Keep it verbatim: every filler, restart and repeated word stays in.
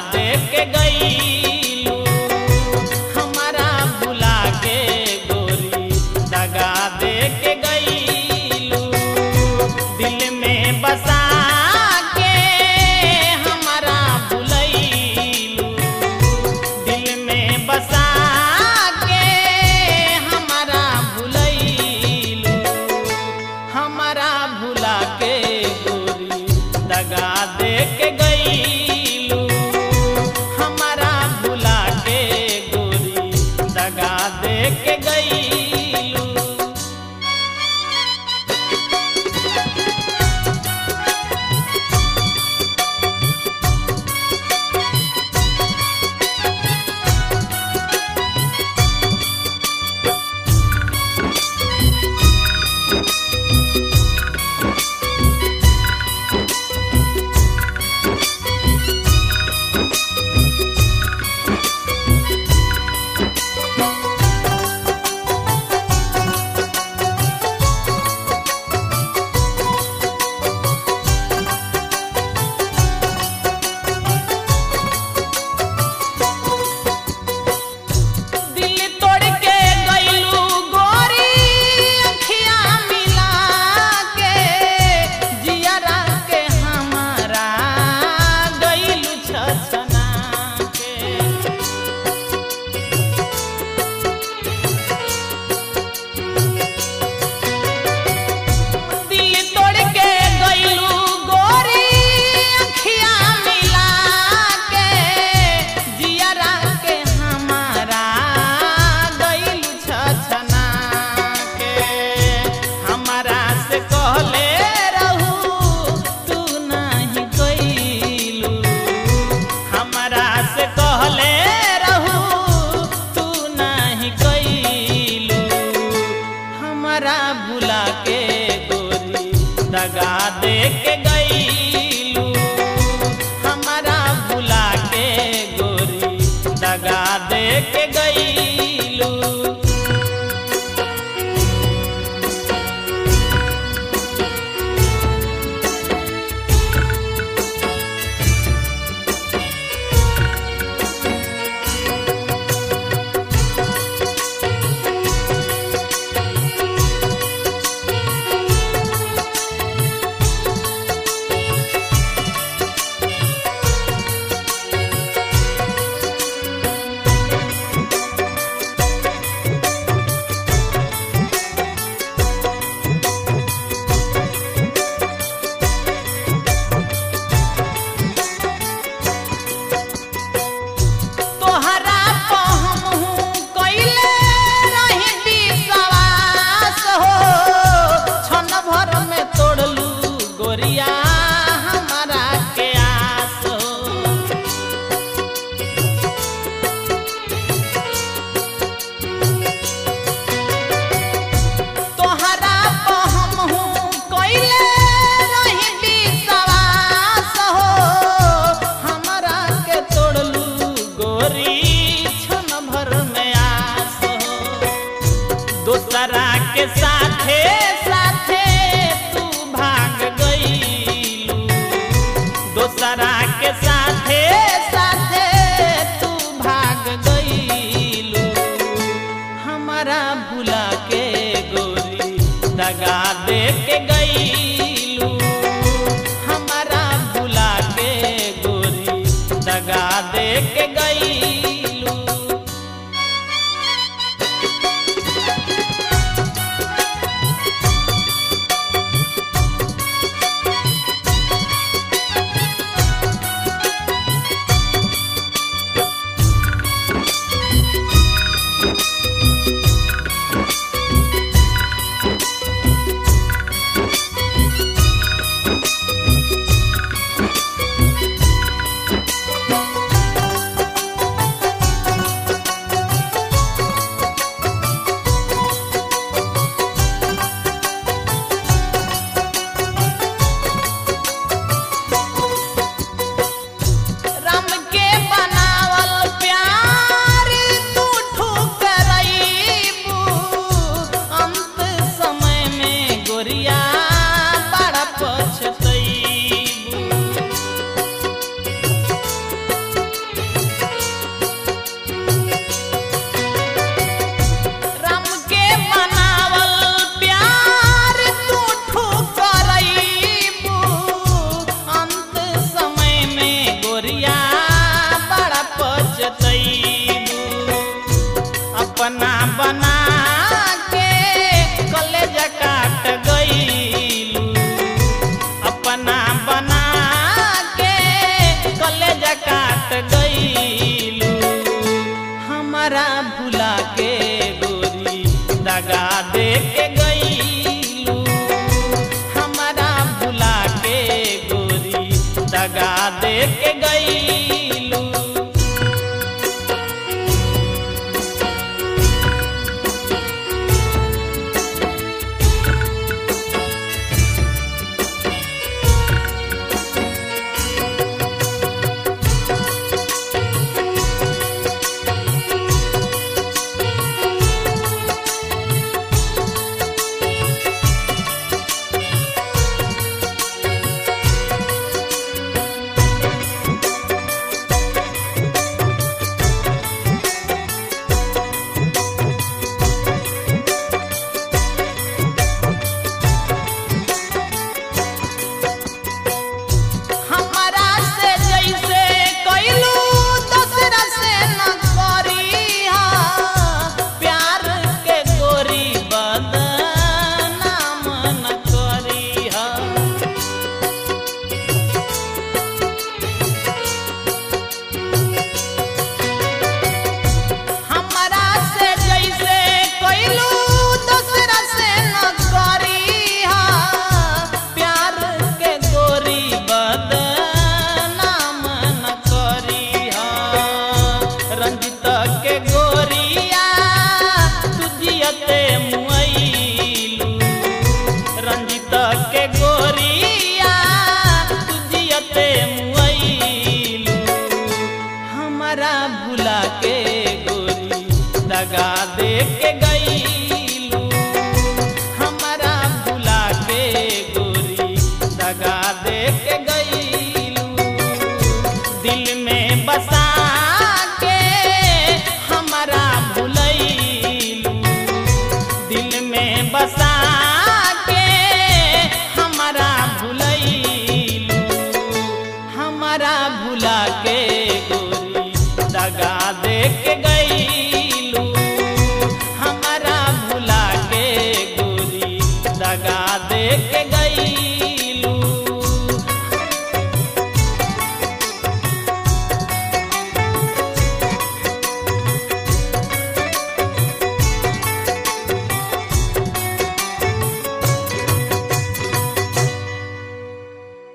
दे के गईलू, हमारा भुला के गोरी दगा दे के गईलू। दिल में बसा के हमारा भुलैलू, दिल में बसा के हमारा भुलैलू। हमारा भुला के गोरी दगा दे के गईलू, हमारा भुला के गोरी दगा दे के गईलू। भुला के गोरी दगा दे के गईलू, हमारा भुला के गोरी दगा दे के गईलू। दोसरा के साथे साथे तू भाग गईलू, दोसरा के साथे साथे तू भाग गईलू। हमारा भुला के गोरी दगा दे के गईलू, हमारा भुला के गोरी दगा दे के गईलू। पछतैबू अपना बना के कलेज काट गईलू अपना बना के कलेज काट गईलू हमारा भुला के गोरी दगा दे के गईलू हमारा भुला के गोरी दगा दे के गईलू। भुला के गोरी दगा दे के गईलू हमारा भुला के गोरी दगा दे के गईलू दिल में बसा